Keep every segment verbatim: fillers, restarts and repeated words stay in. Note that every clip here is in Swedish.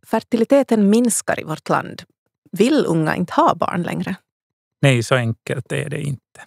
Fertiliteten minskar i vårt land. Vill unga inte ha barn längre? Nej, så enkelt är det inte.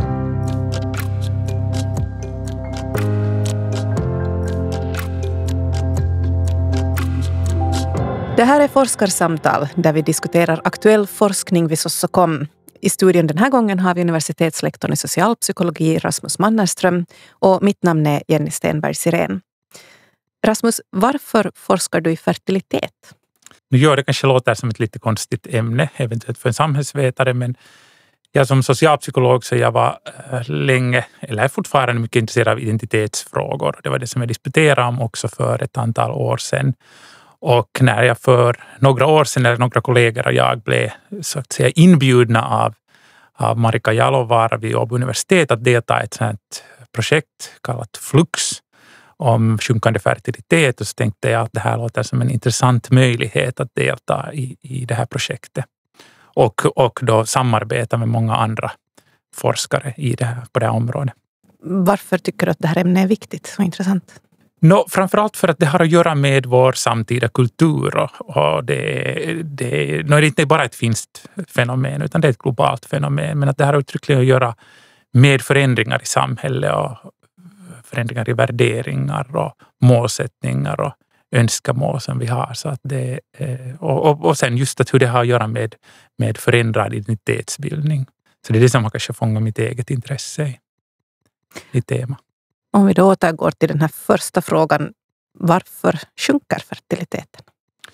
Det här är Forskarsamtal där vi diskuterar aktuell forskning vid Sossokom. I studion den här gången har vi universitetslektorn i socialpsykologi Rasmus Mannerström och mitt namn är Jenny Stenberg-Sirén. Rasmus, varför forskar du i fertilitet? Nu gör det kanske låter som ett lite konstigt ämne, eventuellt för en samhällsvetare, men jag som socialpsykolog så jag var länge, eller är fortfarande mycket intresserad av identitetsfrågor. Det var det som jag disputerade om också för ett antal år sedan. Och när jag för några år sedan, eller några kollegor och jag blev så att säga inbjudna av, av Marika Jalovaara vid Åbo universitet att delta i ett sådant projekt kallat Flux om sjunkande fertilitet, och så tänkte jag att det här låter som en intressant möjlighet att delta i, i det här projektet. Och, och då samarbeta med många andra forskare i det här, på det här området. Varför tycker du att det här ämnet är viktigt och intressant? No, framförallt för att det har att göra med vår samtida kultur, och, och det, det, no, det är inte bara ett finskt fenomen utan det är ett globalt fenomen, men att det har uttryckligen att göra med förändringar i samhället och förändringar i värderingar och målsättningar och önskemål som vi har. Så att det, och, och, och sen just att hur det har att göra med, med förändrad identitetsbildning. Så det är det som har kanske fångat mitt eget intresse i, i tema. Om vi då återgår till den här första frågan, varför sjunker fertiliteten?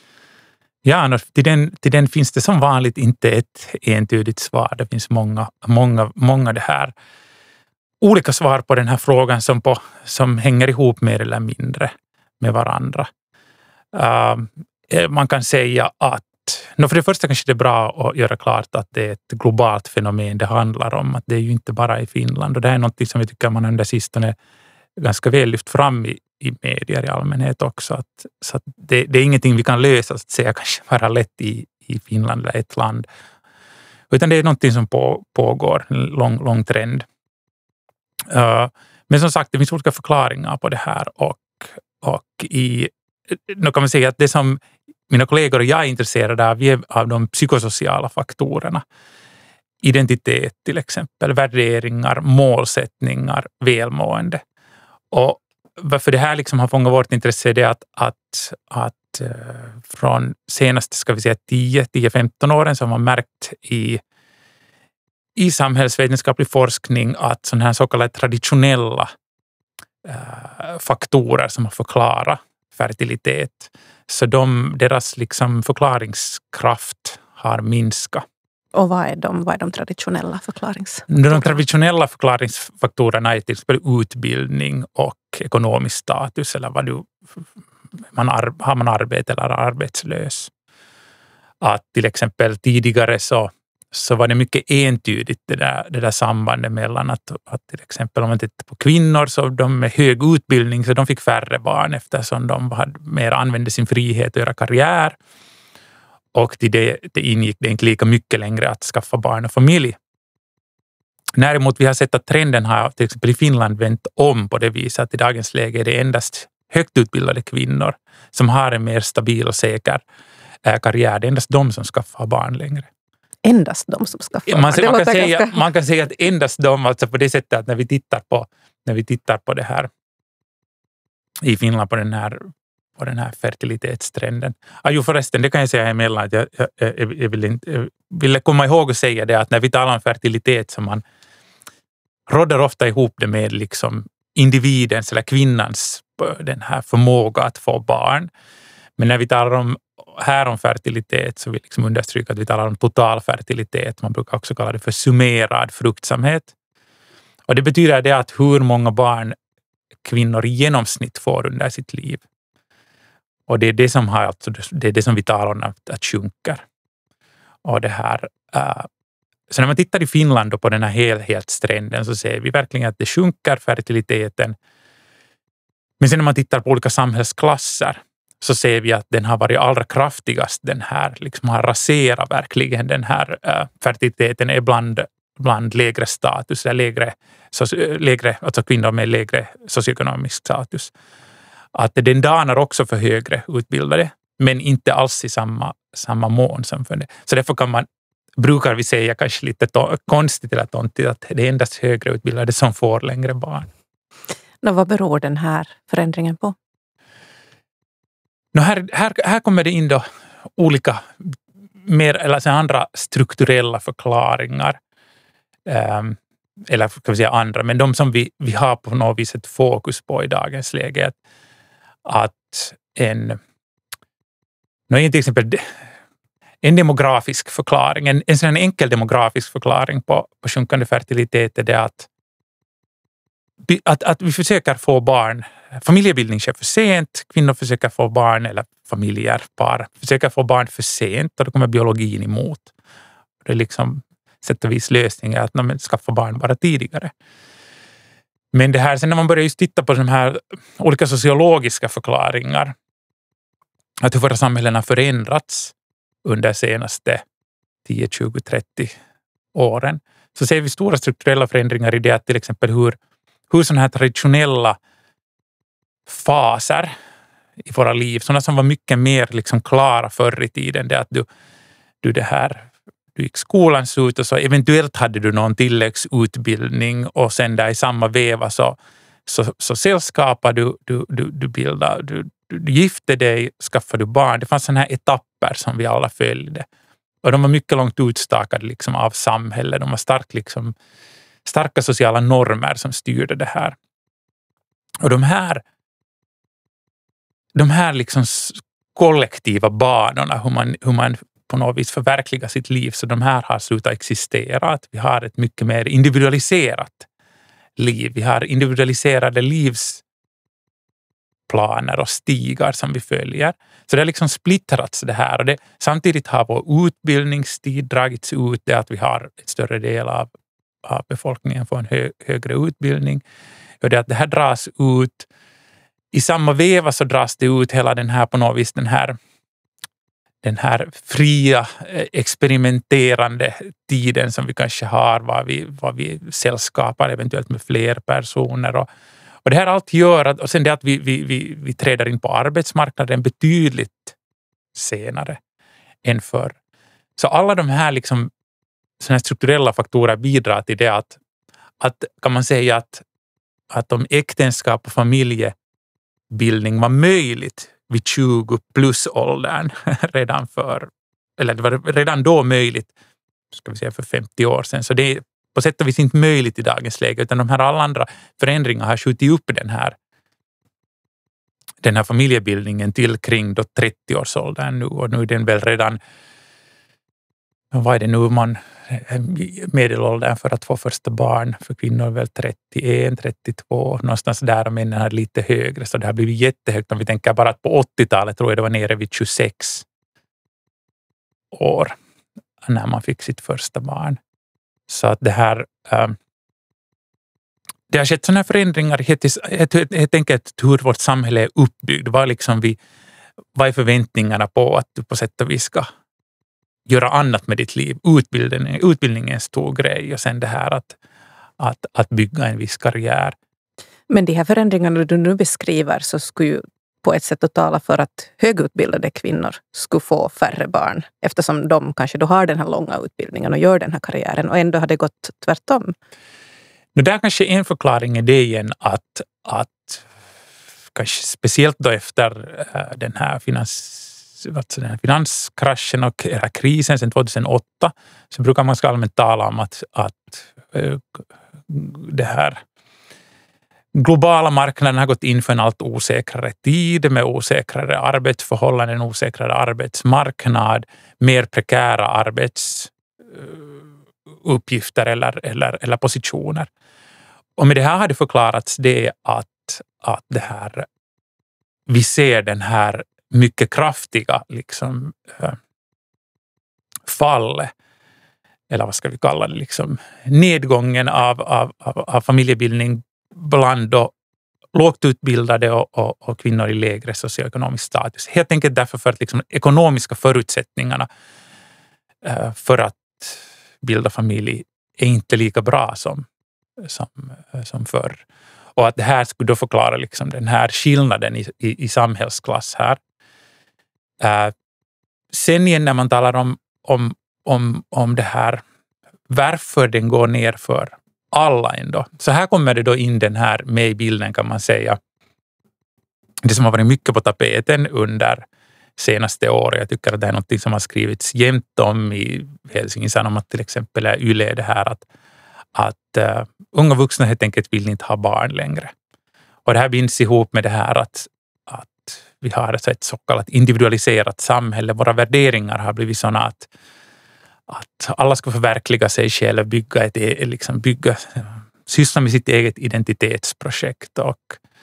Ja, till den, till den finns det som vanligt inte ett entydigt svar. Det finns många, många, många det här olika svar på den här frågan som, på, som hänger ihop mer eller mindre med varandra. Uh, man kan säga att, no, för det första kanske det är bra att göra klart att det är ett globalt fenomen det handlar om. Att det är ju inte bara i Finland, och det är något som vi tycker man under sistone ganska väl lyft fram i, i medier i allmänhet också. Att, så att det, det är ingenting vi kan lösa, så att säga, kanske bara lätt i, i Finland eller ett land. Utan det är någonting som på, pågår, en lång, lång trend. Uh, men som sagt, det finns olika förklaringar på det här, och, och i, nu kan man säga att det som mina kollegor och jag är intresserade av är av de psykosociala faktorerna. Identitet till exempel, värderingar, målsättningar, välmående. Och varför det här liksom har fångat vårt intresse är det att, att, att uh, från senaste, ska vi säga, tio till femton åren så har man märkt i i samhällsvetenskaplig forskning att sådana här så kallade traditionella äh, faktorer som har förklarat fertilitet, så de, deras liksom förklaringskraft har minskat. Och vad är de, vad är de traditionella förklaringsfaktorerna? De traditionella förklaringsfaktorerna är till exempel utbildning och ekonomisk status, eller vad du, man ar, har man arbete eller arbetslös. Att till exempel tidigare så så var det mycket entydigt det där, det där sambandet mellan att, att till exempel om man tittar på kvinnor så de med hög utbildning så de fick färre barn eftersom de hade mer använde sin frihet att göra karriär, och till det, det ingick det inte lika mycket längre att skaffa barn och familj. Däremot vi har sett att trenden har till exempel i Finland vänt om på det viset att i dagens läge är det endast högt utbildade kvinnor som har en mer stabil och säker karriär. Det är endast de som skaffar barn längre. Endast de som ska få. Man, man, kan säga, ganska... man kan säga att endast de, alltså på det sättet att när vi tittar på, när vi tittar på det här i Finland på den här, på den här fertilitetstrenden. Ah, jo förresten, det kan jag säga emellan att jag, jag, jag, jag, vill inte, jag ville komma ihåg och säga det att när vi talar om fertilitet så man råder ofta ihop det med liksom individens eller kvinnans den här förmåga att få barn. Men när vi talar om här om fertilitet så vill liksom understryka att vi talar om total fertilitet. Man brukar också kalla det för summerad fruktsamhet. Och det betyder det att hur många barn kvinnor i genomsnitt får under sitt liv. Och det är det som, har, alltså, det är det som vi talar om att, att sjunker. Och det här, uh, så när man tittar i Finland då på den här helhetstrenden så ser vi verkligen att det sjunker fertiliteten. Men sen när man tittar på olika samhällsklasser så ser vi att den har varit allra kraftigast, den här, liksom har raserat verkligen den här äh, fertiliteten är bland, bland lägre status, eller lägre, so, lägre, alltså kvinnor med lägre socioekonomisk status. Att den danar också för högre utbildade men inte alls i samma, samma mån som för det. Så därför kan man, brukar vi säga kanske lite to- konstigt eller tontigt att det är endast högre utbildade som får längre barn. Nå, vad beror den här förändringen på? Nå, här, här, här kommer det in då olika mer, eller så andra strukturella förklaringar. Um, eller ska vi säga andra, men de som vi, vi har på något vis ett fokus på i dagens läge. Att, att en, no, till exempel en demografisk förklaring, en, en sån enkel demografisk förklaring på, på sjunkande fertilitet är det att, att, att vi försöker få barn, familjebildning sker för sent, kvinnor försöker få barn, eller familjer, par, försöker få barn för sent och då kommer biologin emot. Det är liksom sätt och vis lösningar att man skaffar barn bara tidigare. Men det här, sen när man börjar just titta på de här olika sociologiska förklaringar, att hur våra samhällen har förändrats under de senaste tio, tjugo, trettio åren, så ser vi stora strukturella förändringar i det att till exempel hur, hur sådana här traditionella faser i våra liv, sådana som var mycket mer liksom klara förr i tiden, det att du, du det här du gick skolans ut och så eventuellt hade du någon tilläggsutbildning och sen där i samma veva så, så, så sällskapade du, du, du, du bildade, du, du gifte dig, skaffade du barn. Det fanns sådana här etapper som vi alla följde. Och de var mycket långt utstakade liksom av samhället. De var stark, liksom, starka sociala normer som styrde det här. Och de här, de här liksom kollektiva banorna, hur man, hur man på något vis förverkliga sitt liv, så de här har slutat existera. Att vi har ett mycket mer individualiserat liv. Vi har individualiserade livsplaner och stigar som vi följer. Så det har liksom splittrats det här. Och det, samtidigt har vår utbildningstid dragits ut, det att vi har ett större del av, av befolkningen får en hö, högre utbildning. Och det att det här dras ut i samma veva, så dras det ut hela den här på något vis den här den här fria, experimenterande tiden som vi kanske har, vad vi, vad vi sällskapar eventuellt med fler personer. Och, och det här allt gör att, och sen det att vi, vi, vi, vi träder in på arbetsmarknaden betydligt senare än förr. Så alla de här liksom, såna här strukturella faktorer bidrar till det att, att kan man säga att, att om äktenskap och familjebildning var möjligt vid tjugo plus åldern redan för, eller det var redan då möjligt, ska vi säga för femtio år sedan. Så det är på sätt och vis inte möjligt i dagens läge, utan de här alla andra förändringar har skjutit upp den här den här familjebildningen till kring då trettio-årsåldern nu, och nu är den väl redan, vad är det nu man medelåldern för att få första barn för kvinnor är väl trettioett, trettiotvå, någonstans där, och männen är lite högre, så det har blivit jättehögt om vi tänker bara att på åttiotalet tror jag det var nere vid tjugosex år när man fick sitt första barn. Så att det här um, det har skett sådana förändringar helt enkelt hur vårt samhälle är uppbyggt. Vad, liksom vi, vad är förväntningarna på att du på sätt och vis ska göra annat med ditt liv. Utbildning, utbildning är en stor grej, och sen det här att, att, att bygga en viss karriär. Men de här förändringarna du nu beskriver, så skulle ju på ett sätt att tala för att högutbildade kvinnor skulle få färre barn, eftersom de kanske då har den här långa utbildningen och gör den här karriären, och ändå har det gått tvärtom. Men där kanske en förklaring är det igen att, att kanske speciellt då efter äh, den här finans Alltså den här finanskraschen och eller krisen sedan tjugohundraåtta, så brukar man ska allmänt tala om att, att äh, det här globala marknaden har gått in för en allt osäkrare tid med osäkrare arbetsförhållanden, osäkrare arbetsmarknad, mer prekära arbetsuppgifter eller, eller, eller positioner. Och med det här har det förklarats det att, att det här, vi ser den här mycket kraftiga liksom, äh, fall, eller vad ska vi kalla det, liksom, nedgången av, av, av, av familjebildning bland då, lågt utbildade och, och, och kvinnor i lägre socioekonomisk status. Helt enkelt därför för att liksom, ekonomiska förutsättningarna äh, för att bilda familj är inte lika bra som, som, som förr. Och att det här skulle då förklara liksom, den här skillnaden i, i, i samhällsklass här. Uh, sen igen när man talar om, om, om, om det här, varför den går ner för alla ändå. Så här kommer det då in den här med i bilden, kan man säga. Det som har varit mycket på tapeten under senaste året. Jag tycker att det är något som har skrivits jämt om i Helsingin Sanomat till exempel, är Yle, det här att, att uh, unga vuxna helt enkelt vill inte ha barn längre. Och det här binds ihop med det här att, att vi har ett så kallat individualiserat samhälle. Våra värderingar har blivit sådana att, att alla ska förverkliga sig själv, bygga ett, liksom bygga, syssla med sitt eget identitetsprojekt och,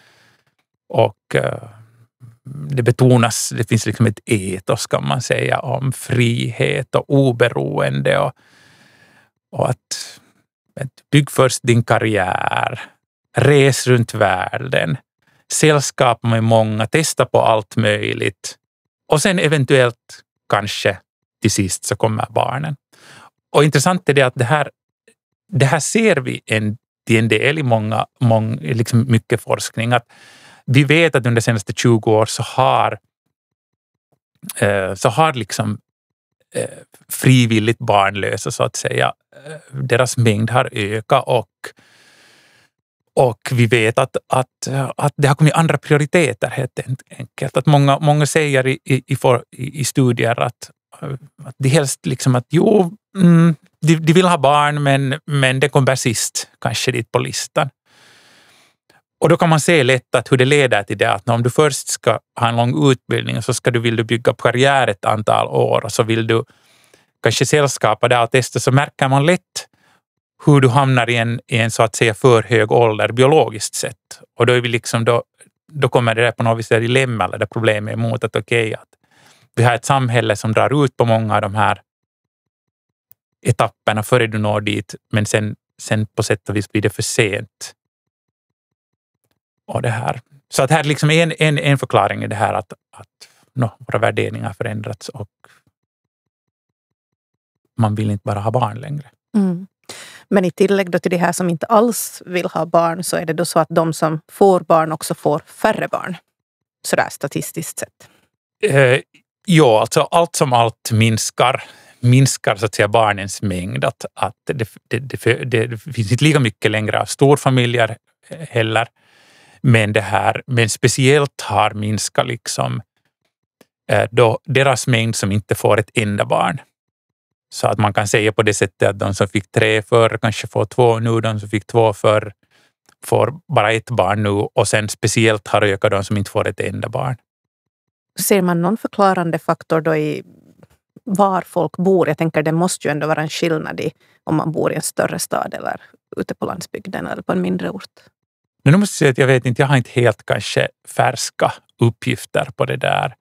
och uh, det betonas, det finns liksom ett etos, kan man säga, om frihet och oberoende och, och att, att bygg först din karriär, res runt världen, sällskap med många, testa på allt möjligt och sen eventuellt kanske till sist så kommer barnen. Och intressant är det att det här, det här ser vi en, till en del i många, många liksom mycket forskning, att vi vet att under de senaste tjugo år så har, eh, så har liksom eh, frivilligt barnlösa, så att säga, eh, deras mängd har ökat och, och vi vet att, att, att det har kommit andra prioriteter helt enkelt. Att många, många säger i, i, for, i, i studier att, att de helst liksom att jo, mm, de, de vill ha barn men, men det kommer sist kanske dit på listan. Och då kan man se lätt att hur det leder till det, att om du först ska ha en lång utbildning så ska du, vill du bygga karriär ett antal år och så vill du kanske sällskapa där och testa, så märker man lätt hur du hamnar i en, i en så att säga för hög ålder biologiskt sett. Och då, är vi liksom, då, då kommer det där på något vis dilemma eller det problemet emot att okej, okay, att vi har ett samhälle som drar ut på många av de här etapperna före du når dit, men sen, sen på sätt och vis blir det för sent. Och det här. Så att här liksom en, en, en förklaring är det här att, att no, våra värderingar har förändrats och man vill inte bara ha barn längre. Mm. Men i tillägg då till det här som inte alls vill ha barn, så är det då så att de som får barn också får färre barn. Sådär statistiskt sett. Eh, ja, alltså allt som allt minskar minskar så att säga barnens mängd. Att, att det, det, det, det, det finns inte lika mycket längre av storfamiljer heller. Men det här, men speciellt har minskat liksom eh, då deras mängd som inte får ett enda barn. Så att man kan säga på det sättet att de som fick tre förr kanske får två nu, de som fick två förr får bara ett barn nu, och sen speciellt har ökat de som inte får ett enda barn. Ser man någon förklarande faktor då i var folk bor? Jag tänker det måste ju ändå vara en skillnad i om man bor i en större stad eller ute på landsbygden eller på en mindre ort. Men nu måste jag säga att jag vet inte, jag har inte helt kanske färska uppgifter på det där.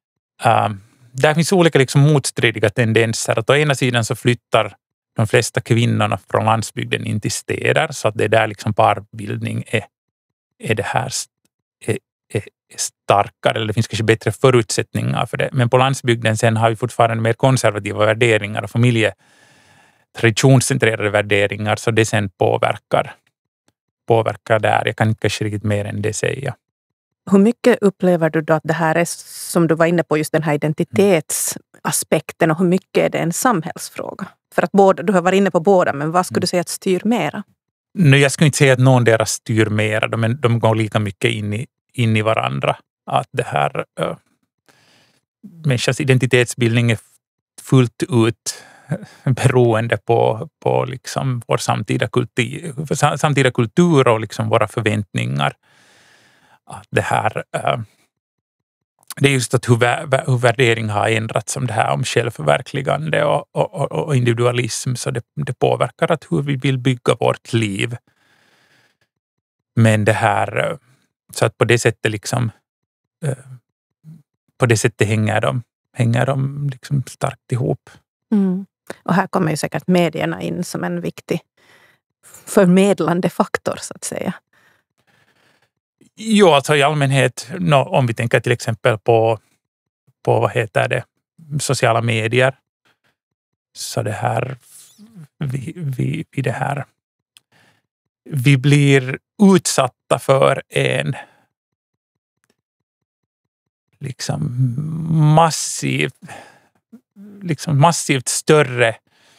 Um, där finns olika liksom motstridiga tendenser. Att å ena sidan så flyttar de flesta kvinnorna från landsbygden in till städer, så att det där liksom parbildning är, är det här är, är starkare, eller det finns kanske bättre förutsättningar för det. Men på landsbygden sen har vi fortfarande mer konservativa värderingar och familjetraditionscentrerade värderingar, så det sen påverkar påverkar där. Jag kan inte kanske riktigt mer än det säga. Hur mycket upplever du då att det här är, som du var inne på, just den här identitetsaspekten, och hur mycket är det en samhällsfråga? För att båda, du har varit inne på båda, men vad skulle du säga att styr mera? Nej, jag skulle inte säga att någon deras styr mera, de, de går lika mycket in i, in i varandra. Att det här äh, människans identitetsbildning är fullt ut beroende på, på liksom vår samtida kultur, samtida kultur och liksom våra förväntningar. Att det här, äh, det är just att hur, hur värdering har ändrats som det här om självförverkligande och, och, och individualism, så det, det påverkar att hur vi vill bygga vårt liv. Men det här, så att på det sättet liksom äh, på det sättet hänger de, hänger de liksom starkt ihop. Mm. Och här kommer ju säkert medierna in som en viktig förmedlande faktor, så att säga. Jo, alltså i allmänhet, no, om vi tänker till exempel på, på vad heter det, sociala medier, så det här, vi, vi, vi det här, vi blir utsatta för en liksom massiv, liksom massivt större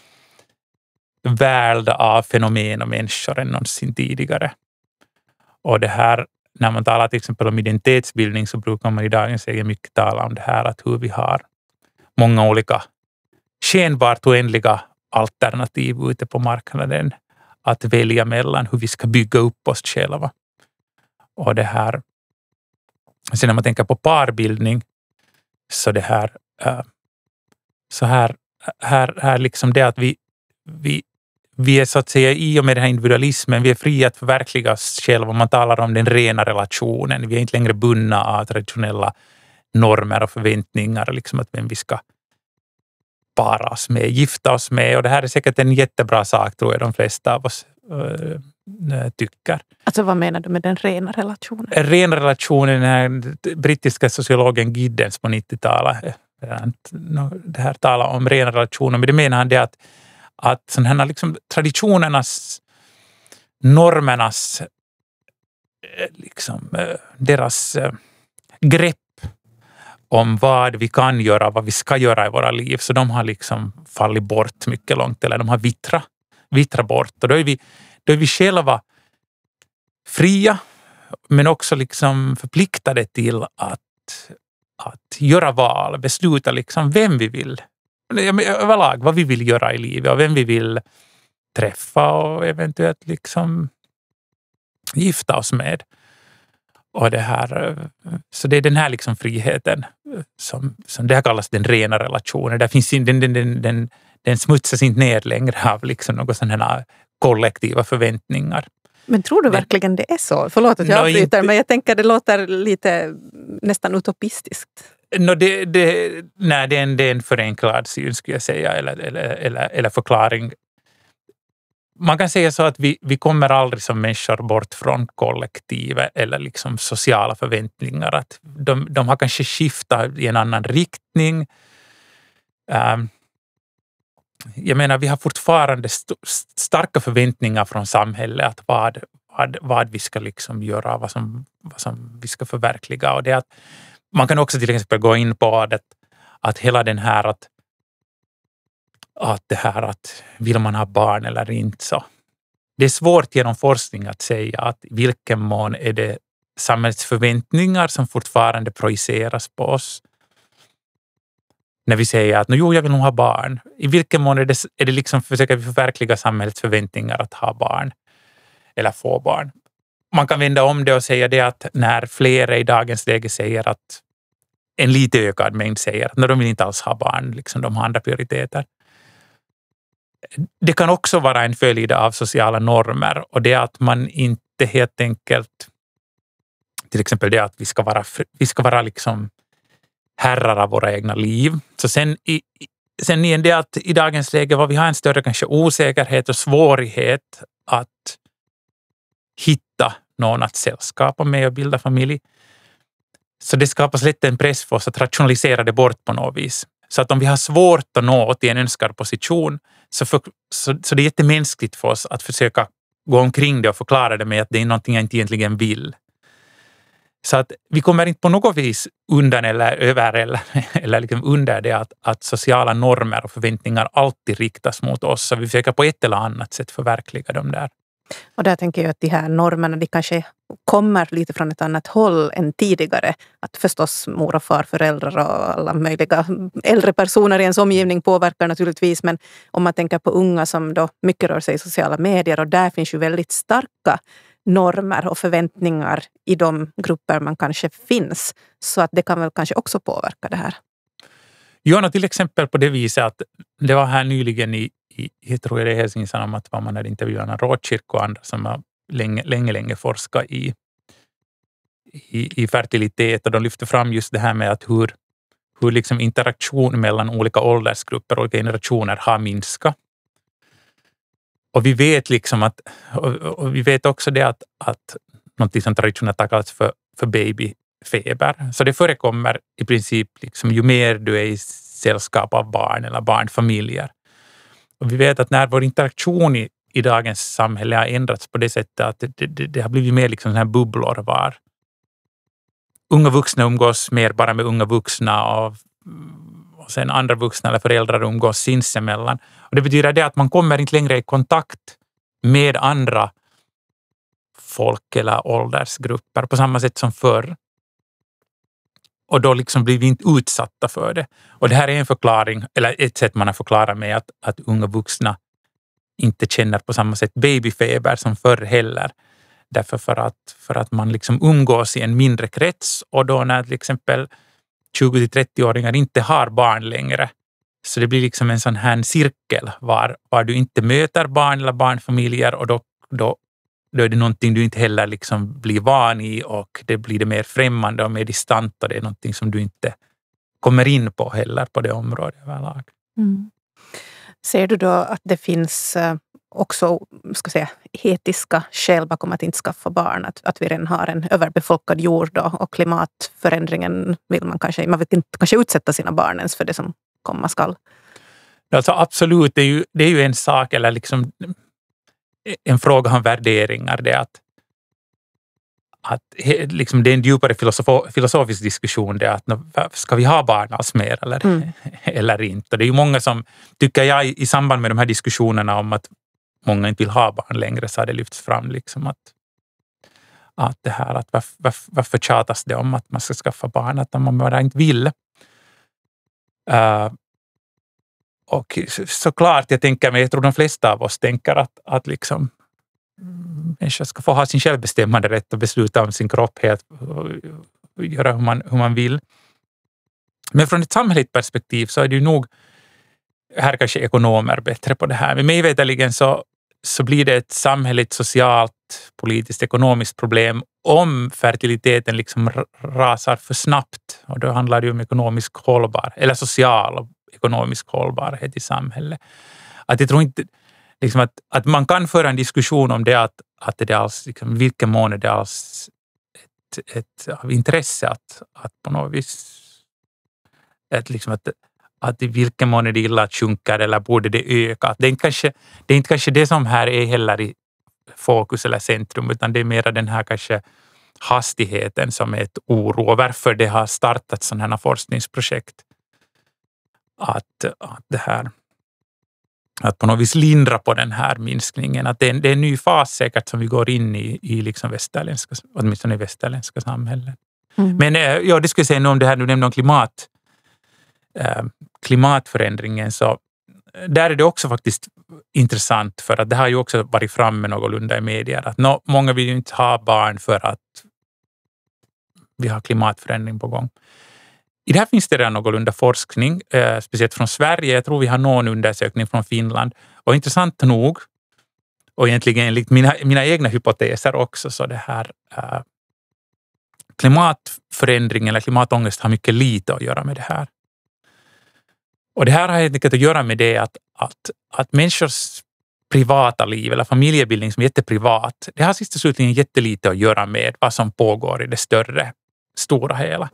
värld av fenomen och människor än någonsin tidigare. Och det här, när man talar till exempel om identitetsbildning, så brukar man i dagens läge mycket tala om det här, att hur vi har många olika skenbart oändliga alternativ ute på marknaden att välja mellan, hur vi ska bygga upp oss själva. Och det här, sen när man tänker på parbildning, så det här, äh, så här, här, här liksom det att vi, vi, vi är så att säga, i och med den här individualismen, vi är fria att förverkliga oss själva. Man talar om den rena relationen. Vi är inte längre bundna av traditionella normer och förväntningar, liksom att vem vi ska para oss med, gifta oss med. Och det här är säkert en jättebra sak, tror jag de flesta av oss äh, tycker. Alltså vad menar du med den rena relationen? En ren relation är den här brittiska sociologen Giddens på nittiotalet. Det här talar om rena relationer, men det menar han det att, att sådana här liksom traditionernas, normernas, liksom deras grepp om vad vi kan göra, vad vi ska göra i våra liv, så de har liksom fallit bort mycket långt, eller de har vittrat, vittrat bort. Och då är vi, då är vi själva fria, men också liksom förpliktade till att, att göra val, besluta liksom vem vi vill, överlag vad vi vill göra i livet och vem vi vill träffa och eventuellt liksom gifta oss med. Och det här, så det är den här liksom friheten som, som det här kallas den rena relationen. Där finns den, den, den, den, den smutsas inte ner längre av liksom några sådana kollektiva förväntningar. Men tror du verkligen det är så? Förlåt att jag avbryter, inte, men jag tänker det låter lite nästan utopistiskt. No, det, det, nej, det är, en, det är en förenklad syn, skulle jag säga, eller, eller, eller, eller förklaring. Man kan säga så att vi, vi kommer aldrig som människor bort från kollektivet eller liksom sociala förväntningar. Att de, de har kanske skiftat i en annan riktning. Um, jag menar, vi har fortfarande st- starka förväntningar från samhället att vad, vad, vad vi ska liksom göra, vad som, vad som vi ska förverkliga. Och det att man kan också till exempel gå in på att, att hela den här att att det här att vill man ha barn eller inte, så det är svårt genom forskning att säga att i vilken mån är det samhällets förväntningar som fortfarande projiceras på oss när vi säger att jo, jag vill nog ha barn. I vilken mån är det, är det liksom försöker vi förverkliga samhällets förväntningar att ha barn eller få barn. Man kan vända om det och säga det att när flera i dagens läge säger att en lite ökad mängd säger att när de vill inte alls ha barn, liksom de har andra prioriteter. Det kan också vara en följd av sociala normer, och det är att man inte helt enkelt, till exempel det att vi ska vara, vi ska vara liksom herrar av våra egna liv. Så sen i, sen är det att i dagens läge var vi har en större kanske osäkerhet och svårighet att hitta någon att sällskapa med och bilda familj. Så det skapas lätt en press för oss att rationalisera det bort på något vis. Så att om vi har svårt att nå till en önskad position, så, för, så, så det är jättemänskligt för oss att försöka gå omkring det och förklara det med att det är någonting jag inte egentligen vill. Så att vi kommer inte på något vis undan eller över eller, eller liksom under det att, att sociala normer och förväntningar alltid riktas mot oss. Så vi försöker på ett eller annat sätt förverkliga dem där. Och där tänker jag att de här normerna, de kanske kommer lite från ett annat håll än tidigare. Att förstås mor och far, föräldrar och alla möjliga äldre personer i ens omgivning påverkar naturligtvis. Men om man tänker på unga som då mycket rör sig i sociala medier, och där finns ju väldigt starka normer och förväntningar i de grupper man kanske finns. Så att det kan väl kanske också påverka det här. Ja, till exempel på det viset att det var här nyligen i I, jag tror det är Helsingin Sanomat att man hade intervjuat en rådkyrka och andra som har länge, länge, länge forskat i, i, i fertilitet, och de lyfter fram just det här med att hur, hur liksom interaktion mellan olika åldersgrupper och olika generationer har minskat. Och vi vet liksom att, och, och vi vet också det att, att något som traditionellt har kallats för, för babyfeber. Så det förekommer i princip liksom, ju mer du är i sällskap av barn eller barnfamiljer. Och vi vet att när vår interaktion i, i dagens samhälle har ändrats på det sättet att det, det, det har blivit mer liksom såna här bubblor var unga vuxna umgås mer bara med unga vuxna och, och sen andra vuxna eller föräldrar umgås sinsemellan. Och det betyder det att man kommer inte längre i kontakt med andra folk eller åldersgrupper på samma sätt som förr. Och då liksom blir vi inte utsatta för det. Och det här är en förklaring, eller ett sätt man har förklarat med att, att unga vuxna inte känner på samma sätt babyfeber som förr heller. Därför för att, för att man liksom umgås i en mindre krets och då när till exempel tjugo till trettio-åringar inte har barn längre. Så det blir liksom en sån här cirkel var, var du inte möter barn eller barnfamiljer och då, då, då är det någonting du inte heller liksom blir van i och det blir det mer främmande och mer distant och det är någonting som du inte kommer in på heller på det området överlag. Mm. Ser du då att det finns också ska jag säga, etiska skäl bakom att inte skaffa barn? Att, att vi redan har en överbefolkad jord då, och klimatförändringen vill man kanske, man vill inte kanske utsätta sina barn ens för det som komma skall. Alltså absolut, det är ju, det är ju en sak eller liksom en fråga om värderingar. Det är att, att liksom det är en djupare filosof, filosofisk diskussion. Det är att ska vi ha barn alls mer eller, mm. eller inte? Det är ju många som, tycker jag i samband med de här diskussionerna om att många inte vill ha barn längre så har det lyfts fram liksom att, att det här att varför, varför, varför tjatas det om att man ska skaffa barn att man bara inte vill. Uh, och såklart, jag tänker mig, jag tror de flesta av oss tänker att, att liksom människor ska få ha sin självbestämmande rätt och besluta om sin kropp helt och göra hur man, hur man vill. Men från ett samhälleligt perspektiv så är det ju nog, här kanske ekonomer bättre på det här, men mig veterligen så, så blir det ett samhälleligt, socialt, politiskt, ekonomiskt problem om fertiliteten liksom rasar för snabbt. Och då handlar det ju om ekonomisk hållbar, eller social och ekonomisk hållbarhet i samhället. Att jag tror inte liksom att, att man kan föra en diskussion om det att, att det är alls, liksom, vilken mån är det alls ett, ett av intresse att, att på något vis att, liksom att, att i vilken mån är det illa att sjunka eller borde det öka. Det är, inte kanske, det är inte kanske det som här är heller i fokus eller centrum utan det är mer den här kanske hastigheten som är ett oro och varför det har startat sådana här forskningsprojekt. Att, att det här att på något vis lindra på den här minskningen. Att det är en, det är en ny fas säkert som vi går in i, i liksom västerländska, åtminstone i västerländska samhällen. Mm. Men ja, det skulle jag säga nu om det här, du nämnde om klimat, eh, klimatförändringen så där är det också faktiskt intressant för att det har ju också varit framme någorlunda i medier att no, många vill ju inte ha barn för att vi har klimatförändring på gång. I det här finns det redan någorlunda forskning, eh, speciellt från Sverige. Jag tror vi har någon undersökning från Finland. Och intressant nog, och egentligen enligt mina, mina egna hypoteser också, så det här eh, klimatförändring eller klimatångest har mycket lite att göra med det här. Och det här har helt enkelt att göra med det att, att, att människors privata liv eller familjebildning som är jätteprivat, det har sist slutligen jättelite att göra med vad som pågår i det större, stora hela.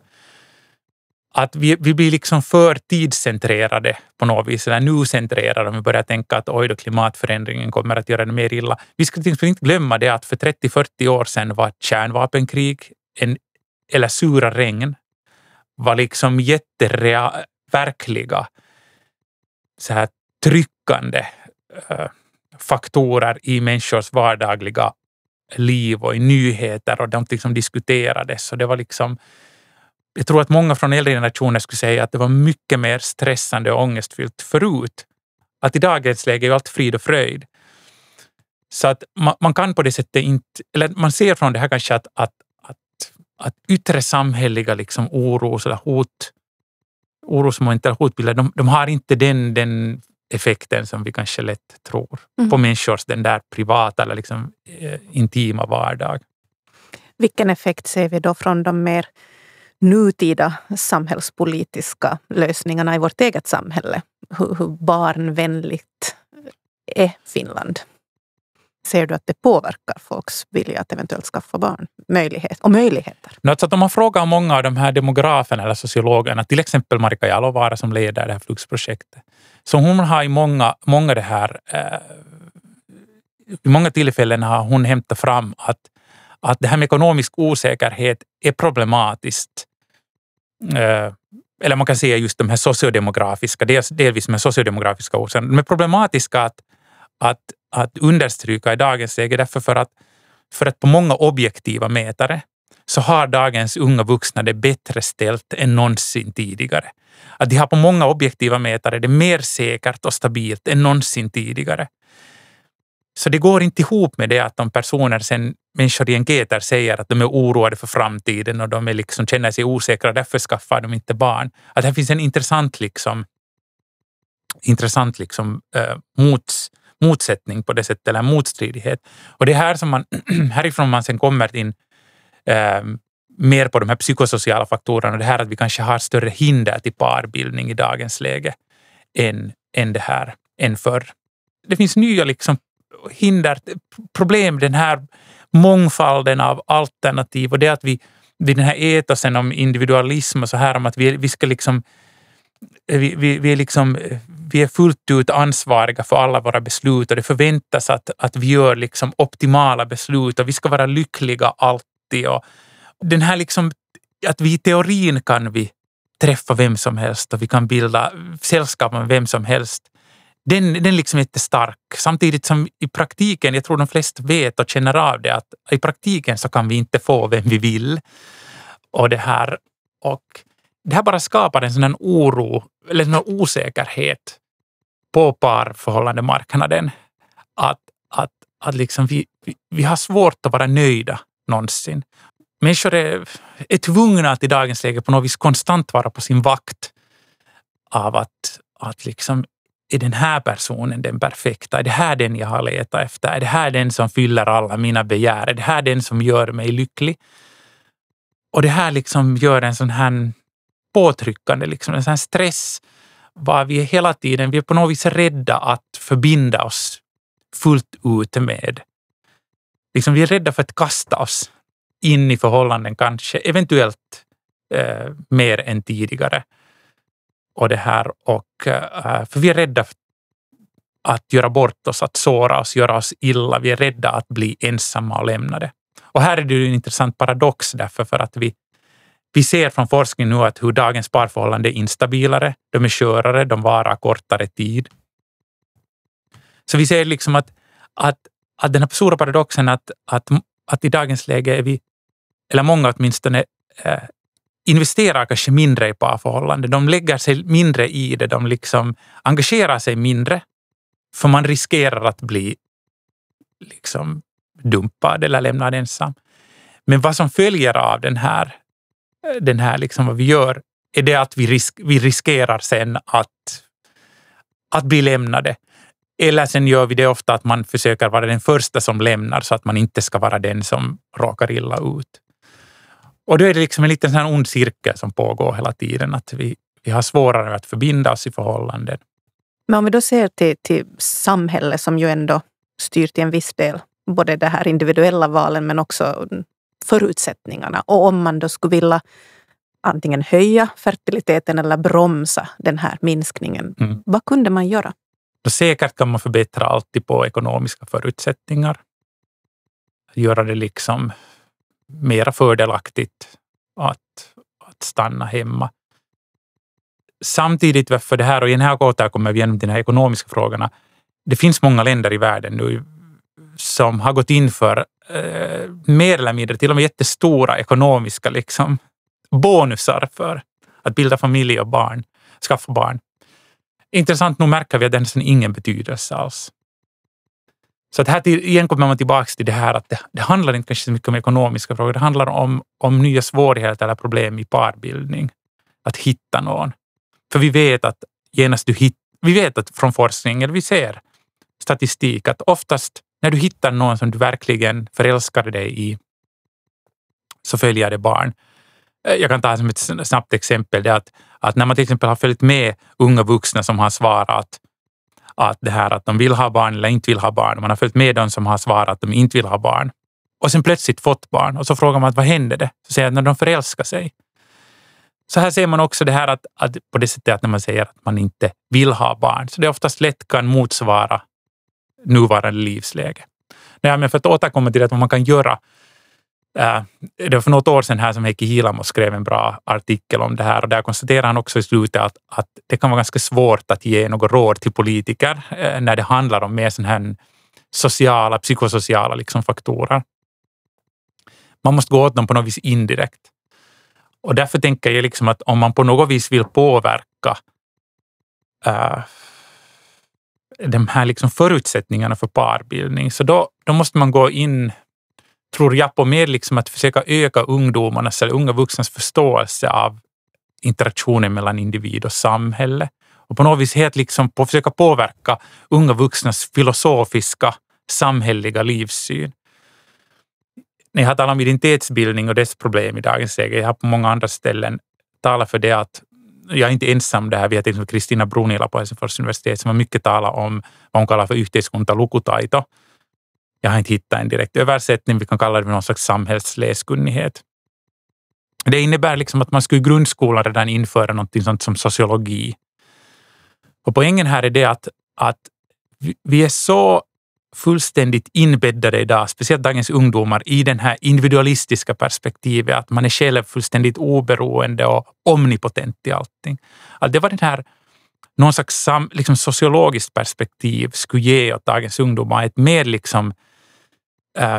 Att vi, vi blir liksom för tidscentrerade på något vis, eller nu-centrerade om vi börjar tänka att oj då klimatförändringen kommer att göra det mer illa. Vi ska inte glömma det att för trettio till fyrtio år sedan var kärnvapenkrig en, eller sura regn var liksom jätteverkliga så här tryckande äh, faktorer i människors vardagliga liv och i nyheter och de liksom diskuterades. Så det var liksom jag tror att många från äldre generationer skulle säga att det var mycket mer stressande och ångestfyllt förut. Att i dagens läge är allt frid och fröjd. Så att man, man kan på det sättet inte, eller man ser från det här kanske att, att, att, att yttre samhälleliga liksom oros eller hot, orosmoment eller hotbilder, de, de har inte den, den effekten som vi kanske lätt tror mm. på människors den där privata eller liksom eh, intima vardag. Vilken effekt ser vi då från de mer nutida samhällspolitiska lösningarna i vårt eget samhälle? Hur, hur barnvänligt är Finland? Ser du att det påverkar folks vilja att eventuellt skaffa barn? Möjlighet, och möjligheter? Alltså att om man frågar många av de här demograferna eller sociologerna, till exempel Marika Jalovaara som leder det här Flux-projektet, så hon har i många, många det här, eh, i många tillfällen har hon hämtat fram att att det här med ekonomisk osäkerhet är problematiskt. Eller man kan säga just de här sociodemografiska, dels, delvis med sociodemografiska orsaker. De är problematiska att, att, att understryka i dagens läge därför för att, för att på många objektiva mätare så har dagens unga vuxna det bättre ställt än någonsin tidigare. Att de har på många objektiva mätare det mer säkert och stabilt än någonsin tidigare. Så det går inte ihop med det att de personer, sen människor i enkäter säger att de är oroade för framtiden och de är liksom, känner sig osäkra och därför skaffar de inte barn. Att här finns en intressant, liksom, intressant liksom, äh, mots, motsättning på det sättet, eller motstridighet. Och det är här som man, härifrån man sen kommer in äh, mer på de här psykosociala faktorerna och det här att vi kanske har större hinder till parbildning i dagens läge än, än det här, än förr. Det finns nya liksom hinder, problem, den här mångfalden av alternativ och det att vi vid den här etosen om individualism och så här om att vi, vi ska liksom vi, vi, vi, är liksom vi är fullt ut ansvariga för alla våra beslut och det förväntas att, att vi gör liksom optimala beslut och vi ska vara lyckliga alltid och den här liksom att vi i teorin kan vi träffa vem som helst och vi kan bilda sällskap med vem som helst. Den, den liksom är jättestark. Samtidigt som i praktiken, jag tror de flesta vet och känner av det, att i praktiken så kan vi inte få vem vi vill. Och det här, och det här bara skapar en sån här oro, eller en osäkerhet på parförhållandemarknaden. Att, att, att liksom vi, vi, vi har svårt att vara nöjda någonsin. Människor är, är tvungna att i dagens läge på något vis konstant vara på sin vakt av att, att liksom är den här personen den perfekta? Är det här den jag har letat efter? Är det här den som fyller alla mina begär? Är det här den som gör mig lycklig? Och det här liksom gör en sån här påtryckande, liksom en sån här stress var vi är hela tiden, vi är på något vis rädda att förbinda oss fullt ut med. Liksom vi är rädda för att kasta oss in i förhållanden kanske, eventuellt eh, mer än tidigare. Och det här, och äh, för vi är rädda att göra bort oss, att såra oss, göra oss illa. Vi är rädda att bli ensamma och lämnade. Och här är det ju en intressant paradox därför för att vi, vi ser från forskning nu att hur dagens parförhållande är instabilare, de är skörare, de varar kortare tid. Så vi ser liksom att, att, att den här stora paradoxen att, att, att i dagens läge är vi, eller många åtminstone, äh, investerar kanske mindre i parförhållande. De lägger sig mindre i det. De liksom engagerar sig mindre. För man riskerar att bli liksom dumpad eller lämnad ensam. Men vad som följer av den här, den här liksom vad vi gör är det att vi, risk, vi riskerar sen att, att bli lämnade. Eller sen gör vi det ofta att man försöker vara den första som lämnar så att man inte ska vara den som råkar illa ut. Och då är det liksom en liten sån här ond cirkel som pågår hela tiden. Att vi, vi har svårare att förbinda oss i förhållanden. Men om vi då ser till, till samhället som ju ändå styr till en viss del både det här individuella valen men också förutsättningarna. Och om man då skulle vilja antingen höja fertiliteten eller bromsa den här minskningen. Mm. Vad kunde man göra? Då säkert kan man förbättra alltid på ekonomiska förutsättningar. Göra det liksom mera fördelaktigt att, att stanna hemma. Samtidigt för det här, och i den här återkommer vi igenom de här ekonomiska frågorna. Det finns många länder i världen nu som har gått in för eh, mer eller mindre till och med jättestora ekonomiska liksom, bonusar för att bilda familj och barn, skaffa barn. Intressant nog märker vi att det är ingen betydelse alls. Så att här till, igen kommer man tillbaka till det här att det, det handlar inte kanske så mycket om ekonomiska frågor. Det handlar om, om nya svårigheter eller problem i parbildning. Att hitta någon. För vi vet att genast du hit, vi vet att från forskningen, vi ser statistik att oftast när du hittar någon som du verkligen förälskar dig i så följer det barn. Jag kan ta som ett snabbt exempel det att, att när man till exempel har följt med unga vuxna som har svarat att det här att de vill ha barn eller inte vill ha barn. Man har följt med dem som har svarat att de inte vill ha barn. Och sen plötsligt fått barn. Och så frågar man att vad hände det? Så säger att när de förälskar sig. Så här ser man också det här att, att på det sättet att när man säger att man inte vill ha barn. Så det oftast lätt kan motsvara nuvarande livsläge. Nej, men för att återkomma till det, vad man kan göra Uh, det var för något år sedan här som Heikki Hiilamo skrev en bra artikel om det här, och där konstaterar han också i slutet att, att det kan vara ganska svårt att ge något råd till politiker uh, när det handlar om mer sån här sociala, psykosociala liksom faktorer. Man måste gå åt dem på något vis indirekt. Och därför tänker jag liksom att om man på något vis vill påverka uh, de här liksom förutsättningarna för parbildning, så då, då måste man gå in, tror jag, på mer liksom att försöka öka ungdomarnas eller unga vuxnas förståelse av interaktionen mellan individ och samhälle. Och på något vis helt liksom på försöka påverka unga vuxnas filosofiska, samhälleliga livssyn. När jag har talat om identitetsbildning och dess problem i dagens läge, jag har på många andra ställen talat för det att jag är inte ensam det här. Vi har till exempel Kristina Brunila på Helsingfors universitet som har mycket talat om vad hon kallar för yhteiskunta lukutaito. Jag har inte hittat en direkt översättning, vi kan kalla det för någon slags samhällsläskunnighet. Det innebär liksom att man skulle i grundskolan redan införa något sånt som sociologi. Och poängen här är det att, att vi är så fullständigt inbäddade idag, speciellt dagens ungdomar, i den här individualistiska perspektivet, att man är själv fullständigt oberoende och omnipotent i allting. Att det var den här någon slags sam, liksom sociologiskt perspektiv skulle ge åt dagens ungdomar ett mer liksom äh,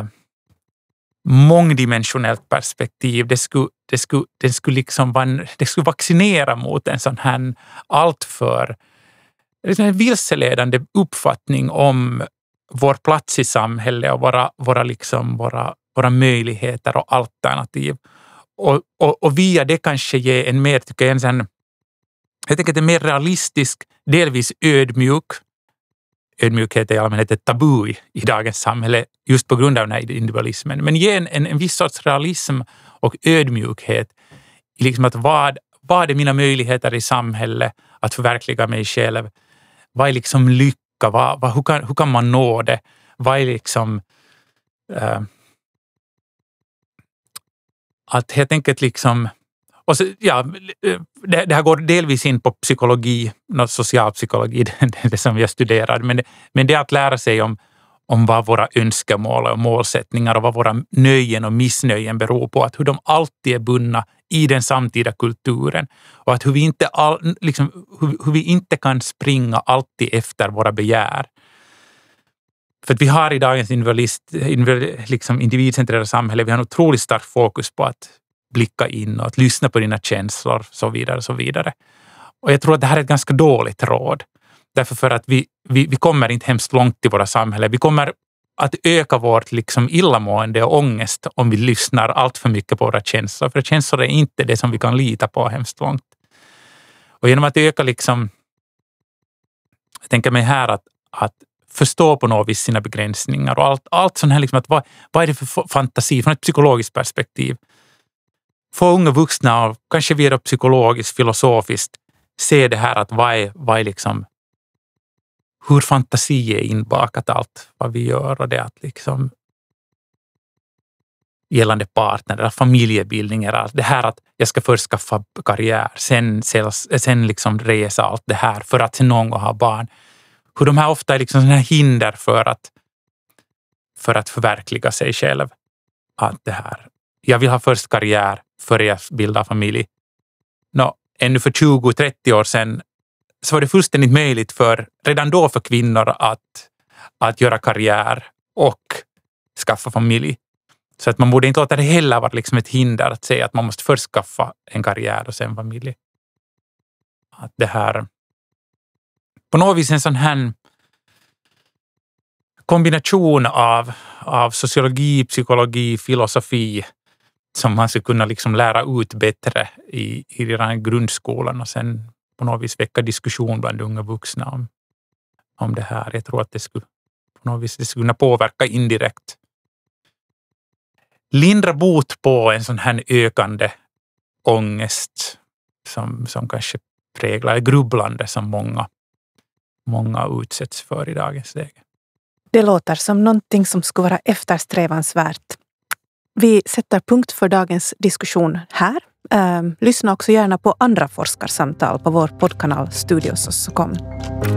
mångdimensionellt perspektiv. Det skulle, det skulle, det skulle liksom van, det skulle vaccinera mot en sån här alltför liksom en vilseledande uppfattning om vår plats i samhället och våra, våra, liksom, våra, våra möjligheter och alternativ. Och, och, och via det kanske ge en mer, tycker jag, en sån, jag tänker att en mer realistisk, delvis ödmjuk, ödmjukhet är i allmänhet ett tabu i, i dagens samhälle just på grund av den här individualismen. Men ge en, en, en viss sorts realism och ödmjukhet i liksom att vad, vad är mina möjligheter i samhället att förverkliga mig själv? Vad är liksom lycka? Vad, vad, hur, kan, hur kan man nå det? Vad är liksom uh, att helt enkelt liksom och så, ja, det, det här går delvis in på psykologi, något socialpsykologi, det, det som jag studerar, men det, men det är att lära sig om, om vad våra önskemål och målsättningar och vad våra nöjen och missnöjen beror på, att hur de alltid är bundna i den samtida kulturen och att hur vi inte, all, liksom, hur, hur vi inte kan springa alltid efter våra begär. För att vi har i dagens individualist, liksom individcentrerade samhälle, vi har en otroligt stark fokus på att blicka in och att lyssna på dina känslor, så vidare, så vidare. Och jag tror att det här är ett ganska dåligt råd. Därför för att vi, vi, vi kommer inte hemskt långt i våra samhällen. Vi kommer att öka vårt liksom illamående och ångest om vi lyssnar allt för mycket på våra känslor. För känslor är inte det som vi kan lita på hemskt långt. Och genom att öka liksom, jag tänker mig här att, att förstå på något vis sina begränsningar och allt, allt sånt här liksom att vad, vad är det för fantasi från ett psykologiskt perspektiv? Få unga vuxna och kanske via psykologiskt, filosofiskt se det här att vad är, vad är liksom hur fantasi är inbakat allt vad vi gör och det att liksom gällande partner eller familjebildning är allt det här att jag ska först skaffa karriär, sen, sen liksom resa allt det här för att sen någon gång ha barn. Hur de här ofta är liksom sådana här hinder för att för att förverkliga sig själv. Att det här, jag vill ha först karriär för jag bildar familj. Nå, ännu för tjugo till trettio år sedan så var det fullständigt möjligt för, redan då för kvinnor att, att göra karriär och skaffa familj. Så att man borde inte låta det heller vara liksom ett hinder att säga att man måste först skaffa en karriär och sen familj. Att det här på något vis en sån här kombination av, av sociologi, psykologi, filosofi som man ska kunna liksom lära ut bättre i, i redan grundskolan och sen på något vis väcka diskussion bland unga vuxna om, om det här. Jag tror att det skulle på något vis det skulle kunna påverka indirekt. Lindra bot på en sån här ökande ångest som, som kanske präglar grubblande som många, många utsätts för i dagens läge. Det låter som någonting som skulle vara eftersträvansvärt. Vi sätter punkt för dagens diskussion här. Lyssna också gärna på andra forskarsamtal på vår poddkanal Studios punkt com.